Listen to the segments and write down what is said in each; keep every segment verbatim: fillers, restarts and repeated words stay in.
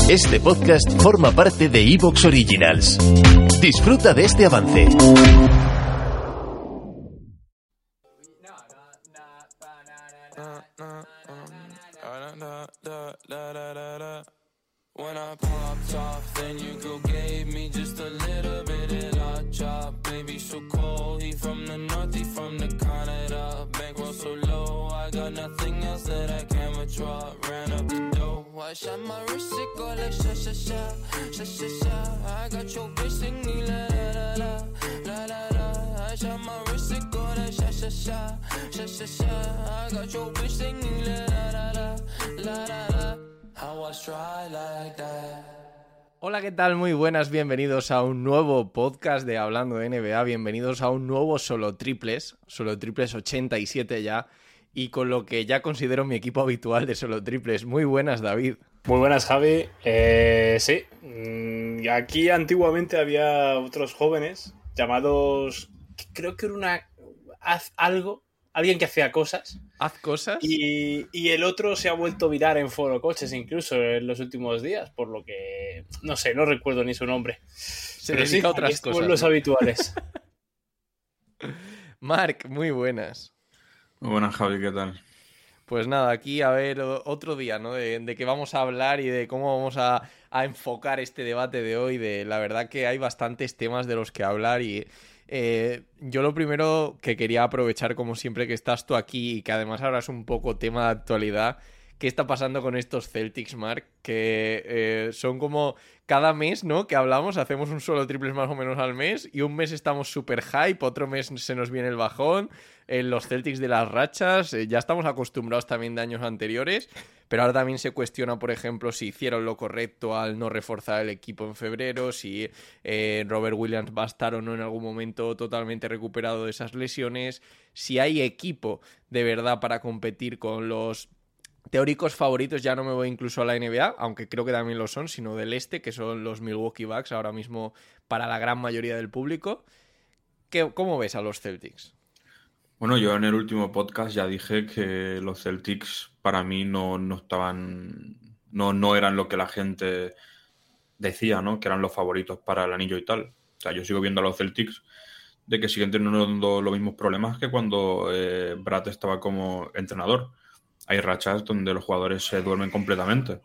Este podcast forma parte de iVoox Originals. Disfruta de este avance. When I popped off, then your girl gave me just a little bit of la chop. Baby, so cold, he from the north, he from the Canada. Bankroll so low, I got nothing else that I can withdraw. Ran up the dough, I shot my wrist, it go like sha sha sha, sha sha sha. I got your bitch singing la la la la, la la la. I shot my wrist, it go like sha sha sha, sha sha sha. I got your bitch singing la la la la, la la la. Hola, ¿qué tal? Muy buenas, bienvenidos a un nuevo podcast de Hablando de N B A, bienvenidos a un nuevo Solo Triples, Solo Triples ochenta y siete ya, y con lo que ya considero mi equipo habitual de Solo Triples. Muy buenas, David. Muy buenas, Javi. Eh, sí, mm, aquí antiguamente había otros jóvenes llamados, creo que era una, haz algo, alguien que hacía cosas. ¿Haz cosas? Y, y el otro se ha vuelto viral en Foro Coches incluso en los últimos días, por lo que, no sé, no recuerdo ni su nombre. Se Pero dedica sí, a otras cosas. Son los habituales. Marc, muy buenas. Muy buenas, Javi, ¿qué tal? Pues nada, aquí a ver otro día, ¿no? De, de qué vamos a hablar y de cómo vamos a, a enfocar este debate de hoy. De la verdad que hay bastantes temas de los que hablar y... Eh, yo lo primero que quería aprovechar, como siempre que estás tú aquí y que además ahora es un poco tema de actualidad, ¿qué está pasando con estos Celtics, Marc? Que eh, son como cada mes, ¿no? Que hablamos, hacemos un solo triples más o menos al mes y un mes estamos súper hype, otro mes se nos viene el bajón, eh, los Celtics de las rachas, eh, ya estamos acostumbrados también de años anteriores, pero ahora también se cuestiona, por ejemplo, si hicieron lo correcto al no reforzar el equipo en febrero, si eh, Robert Williams va a estar o no en algún momento totalmente recuperado de esas lesiones, si hay equipo de verdad para competir con los teóricos favoritos. Ya no me voy incluso a la N B A, aunque creo que también lo son, sino del este, que son los Milwaukee Bucks ahora mismo para la gran mayoría del público. ¿Qué, ¿Cómo ves a los Celtics? Bueno, yo en el último podcast ya dije que los Celtics para mí no, no estaban, no, no eran lo que la gente decía, ¿no? Que eran los favoritos para el anillo y tal. O sea, yo sigo viendo a los Celtics de que siguen teniendo los mismos problemas que cuando eh, Brad estaba como entrenador. Hay rachas donde los jugadores se duermen completamente.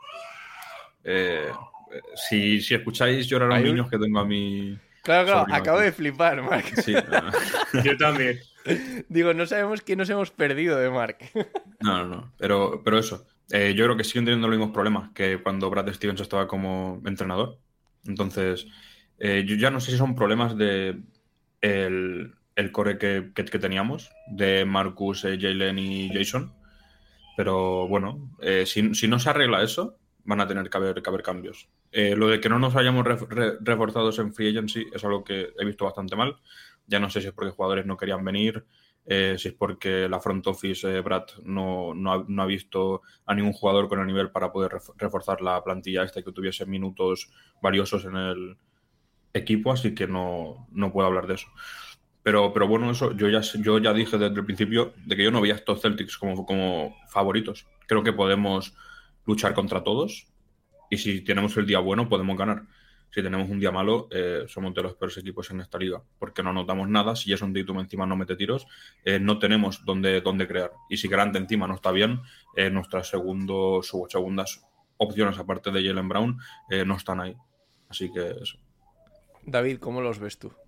Eh, si, si escucháis llorar a los niños que tengo a mi... Claro, claro, acabo aquí de flipar, Marc. Sí, no. Yo también. Digo, no sabemos qué nos hemos perdido de Marc. No, no, no. Pero, pero eso. Eh, yo creo que siguen teniendo los mismos problemas que cuando Brad Stevens estaba como entrenador. Entonces, eh, yo ya no sé si son problemas de el, el core que, que, que teníamos, de Marcus, eh, Jalen y Jason. Pero bueno, eh, si, si no se arregla eso, van a tener que haber, que haber cambios. Eh, lo de que no nos hayamos re, re, reforzado en free agency es algo que he visto bastante mal. Ya no sé si es porque jugadores no querían venir, eh, si es porque la front office, eh, Brad, no, no, ha, no ha visto a ningún jugador con el nivel para poder reforzar la plantilla esta y que tuviese minutos valiosos en el equipo, así que no, no puedo hablar de eso. Pero, pero bueno, eso yo ya, yo ya dije desde el principio de que yo no veía a estos Celtics como, como favoritos. Creo que podemos luchar contra todos y si tenemos el día bueno podemos ganar. Si tenemos un día malo, eh, somos de los peores equipos en esta liga, porque no anotamos nada. Si Jason Tatum encima no mete tiros, eh, no tenemos dónde, dónde crear. Y si Grant encima no está bien, eh, nuestras segundo, segundas opciones, aparte de Jaylen Brown, eh, no están ahí. Así que eso. David, ¿cómo los ves tú?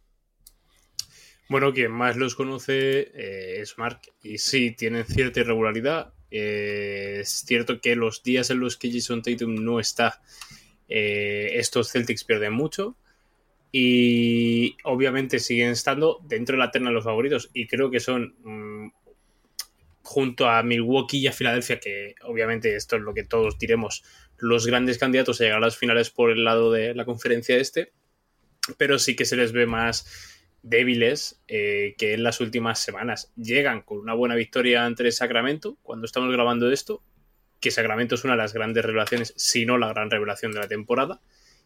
Bueno, quien más los conoce eh, es Marc. Y sí, tienen cierta irregularidad. Eh, es cierto que los días en los que Jason Tatum no está, eh, estos Celtics pierden mucho. Y obviamente siguen estando dentro de la terna de los favoritos. Y creo que son, mmm, junto a Milwaukee y a Filadelfia, que obviamente esto es lo que todos diremos, los grandes candidatos a llegar a las finales por el lado de la conferencia este. Pero sí que se les ve más débiles eh, que en las últimas semanas. Llegan con una buena victoria ante Sacramento cuando estamos grabando esto, que Sacramento es una de las grandes revelaciones, si no la gran revelación de la temporada,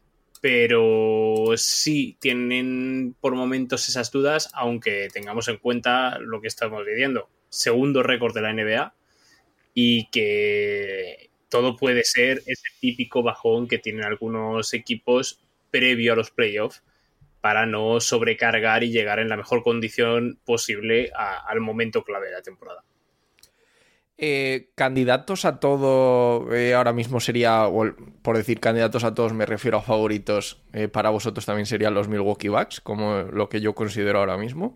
pero sí tienen por momentos esas dudas, aunque tengamos en cuenta lo que estamos viviendo. Segundo récord de la N B A y que todo puede ser ese típico bajón que tienen algunos equipos previo a los playoffs para no sobrecargar y llegar en la mejor condición posible a, al momento clave de la temporada. Eh, candidatos a todo, eh, ahora mismo sería, o por decir candidatos a todos me refiero a favoritos, eh, para vosotros también serían los Milwaukee Bucks, como lo que yo considero ahora mismo.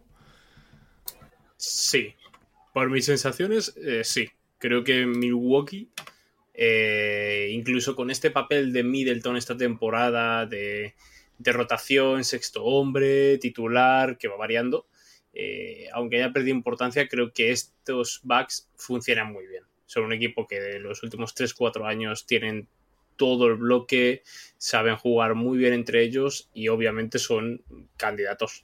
Sí, por mis sensaciones, eh, sí. Creo que Milwaukee, eh, incluso con este papel de Middleton esta temporada, de, de rotación, sexto hombre, titular, que va variando, Eh, aunque haya perdido importancia, creo que estos Bucks funcionan muy bien. Son un equipo que de los últimos tres cuatro años tienen todo el bloque, saben jugar muy bien entre ellos y obviamente son candidatos.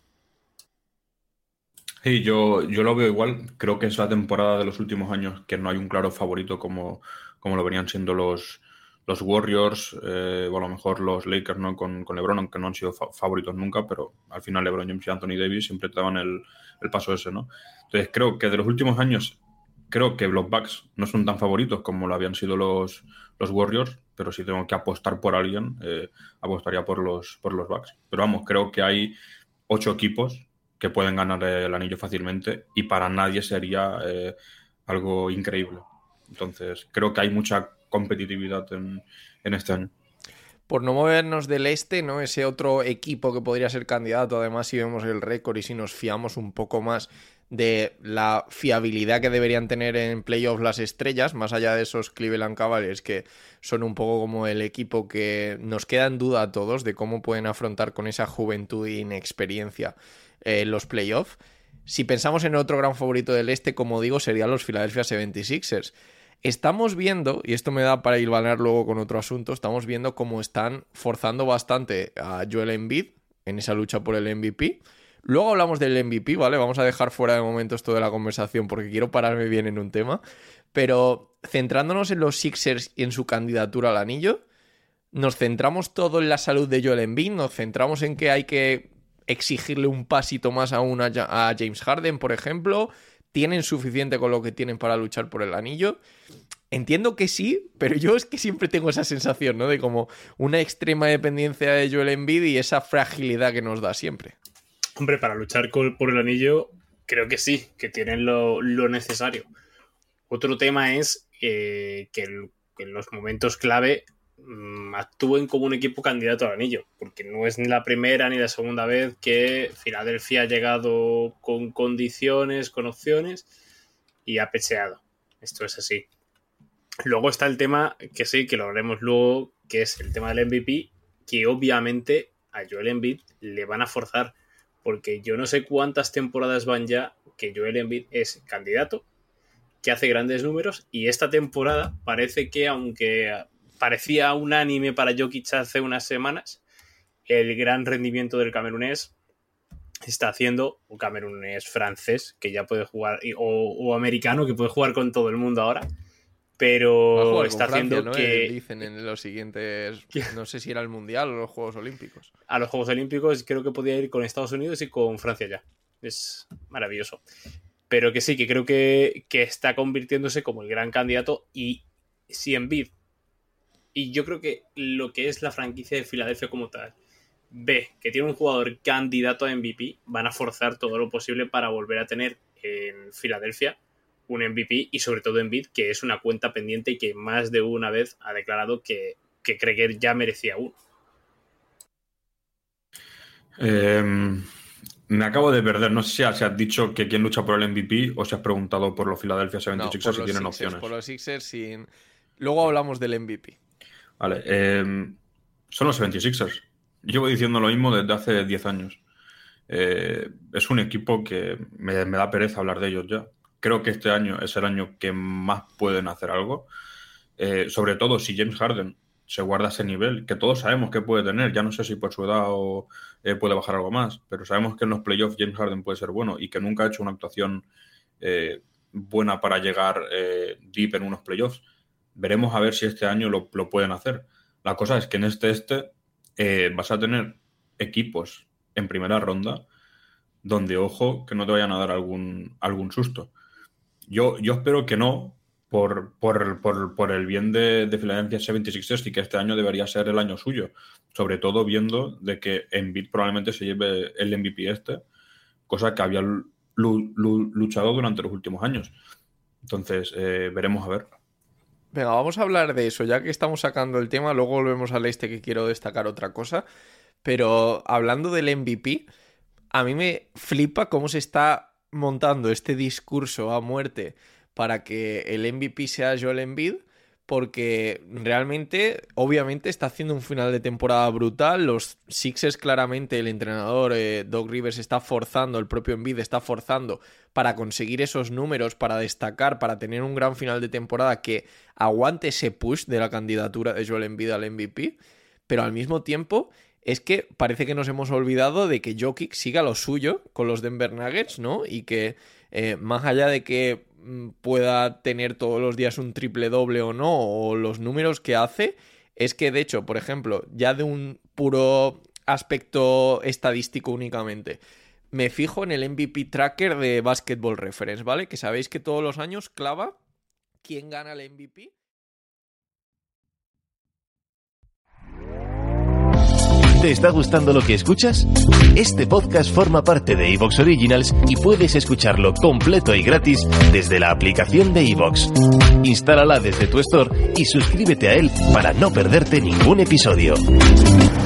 Sí, yo, yo lo veo igual. Creo que es la temporada de los últimos años que no hay un claro favorito como, como lo venían siendo los, los Warriors, eh, o a lo mejor los Lakers, ¿no? Con, con LeBron, aunque no han sido fa- favoritos nunca, pero al final LeBron James y Anthony Davis siempre te daban el, el paso ese, ¿no? Entonces creo que de los últimos años, creo que los Bucks no son tan favoritos como lo habían sido los, los Warriors, pero si tengo que apostar por alguien, eh, apostaría por los, por los Bucks. Pero vamos, creo que hay ocho equipos que pueden ganar el anillo fácilmente y para nadie sería eh, algo increíble. Entonces creo que hay mucha competitividad en, en este año. Por no movernos del este, ¿no? Ese otro equipo que podría ser candidato, además si vemos el récord y si nos fiamos un poco más de la fiabilidad que deberían tener en playoffs las estrellas, más allá de esos Cleveland Cavaliers que son un poco como el equipo que nos queda en duda a todos de cómo pueden afrontar con esa juventud e inexperiencia eh, los playoffs. Si pensamos en otro gran favorito del este, como digo, serían los Philadelphia setenta y seis ers. Estamos viendo, y esto me da para hilvanar luego con otro asunto, estamos viendo cómo están forzando bastante a Joel Embiid en esa lucha por el M V P. Luego hablamos del M V P, ¿vale? Vamos a dejar fuera de momento esto de la conversación porque quiero pararme bien en un tema. Pero centrándonos en los Sixers y en su candidatura al anillo, nos centramos todo en la salud de Joel Embiid, nos centramos en que hay que exigirle un pasito más aún a, a James Harden, por ejemplo. ¿Tienen suficiente con lo que tienen para luchar por el anillo? Entiendo que sí, pero yo es que siempre tengo esa sensación, ¿no? De como una extrema dependencia de Joel Embiid y esa fragilidad que nos da siempre. Hombre, para luchar con, por el anillo, creo que sí, que tienen lo, lo necesario. Otro tema es eh, que, el, que en los momentos clave mmm, actúen como un equipo candidato al anillo, porque no es ni la primera ni la segunda vez que Filadelfia ha llegado con condiciones, con opciones y ha pecheado. Esto es así. Luego está el tema, que sí, que lo haremos luego, que es el tema del M V P, que obviamente a Joel Embiid le van a forzar, porque yo no sé cuántas temporadas van ya que Joel Embiid es candidato, que hace grandes números, y esta temporada parece que, aunque parecía unánime para Jokic hace unas semanas, el gran rendimiento del camerunés está haciendo, un camerunés francés, que ya puede jugar, o, o americano, que puede jugar con todo el mundo ahora, pero está Francia, haciendo ¿no? que... Dicen en los siguientes, no sé si era el Mundial o los Juegos Olímpicos. A los Juegos Olímpicos creo que podía ir con Estados Unidos y con Francia ya. Es maravilloso. Pero que sí, que creo que, que está convirtiéndose como el gran candidato, y si Embiid, y yo creo que lo que es la franquicia de Filadelfia como tal, ve que tiene un jugador candidato a M V P, van a forzar todo lo posible para volver a tener en Filadelfia un M V P, y sobre todo Embiid, que es una cuenta pendiente y que más de una vez ha declarado que, que cree que ya merecía uno. Eh, me acabo de perder. No sé si has, si has dicho que quién lucha por el M V P o si has preguntado por los Philadelphia setenta y seis ers no, si tienen Sixers, opciones. Por los Sixers sin... Luego hablamos del M V P. Vale. Eh, son los setenta y seis ers. Llevo diciendo lo mismo desde hace diez años. Eh, es un equipo que me, me da pereza hablar de ellos ya. Creo que este año es el año que más pueden hacer algo. Eh, sobre todo si James Harden se guarda ese nivel, que todos sabemos que puede tener. Ya no sé si por su edad o eh, puede bajar algo más, pero sabemos que en los playoffs James Harden puede ser bueno y que nunca ha hecho una actuación eh, buena para llegar eh, deep en unos playoffs. Veremos a ver si este año lo, lo pueden hacer. La cosa es que en este este eh, vas a tener equipos en primera ronda donde, ojo, que no te vayan a dar algún, algún susto. Yo, yo espero que no, por, por, por, por el bien de, de Philadelphia setenta y seis ers y que este año debería ser el año suyo. Sobre todo viendo de que Embiid probablemente se lleve el M V P este, cosa que había lu, lu, luchado durante los últimos años. Entonces, eh, veremos a ver. Venga, vamos a hablar de eso, ya que estamos sacando el tema, luego volvemos al este que quiero destacar otra cosa. Pero hablando del M V P, a mí me flipa cómo se está montando este discurso a muerte para que el M V P sea Joel Embiid, porque realmente, obviamente, está haciendo un final de temporada brutal. Los Sixers, claramente, el entrenador eh, Doc Rivers está forzando, el propio Embiid está forzando para conseguir esos números, para destacar, para tener un gran final de temporada que aguante ese push de la candidatura de Joel Embiid al M V P, pero al mismo tiempo es que parece que nos hemos olvidado de que Jokic siga lo suyo con los Denver Nuggets, ¿no? Y que eh, más allá de que pueda tener todos los días un triple doble o no, o los números que hace, es que de hecho, por ejemplo, ya de un puro aspecto estadístico únicamente, me fijo en el M V P tracker de Basketball Reference, ¿vale? Que sabéis que todos los años clava quién gana el M V P. ¿Te está gustando lo que escuchas? Este podcast forma parte de iVoox Originals y puedes escucharlo completo y gratis desde la aplicación de iVoox. Instálala desde tu store y suscríbete a él para no perderte ningún episodio.